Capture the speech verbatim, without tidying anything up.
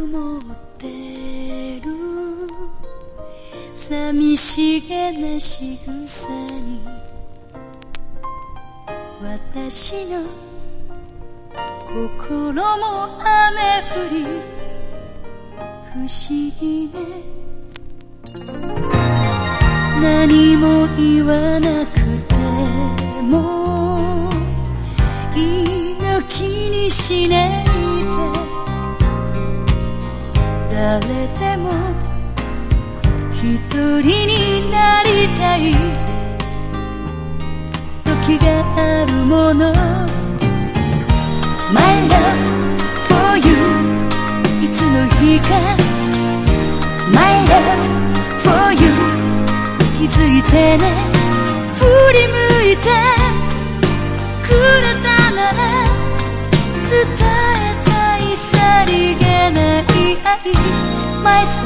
曇ってる寂しげな仕草に私の心も雨降り不思議ね何も言わなくてもいいの気にしないで誰でも一人になりたい時があるもの My love for you いつの日か My love for you 気づいてね振り向いてくれたなら伝えたいさりげない愛 My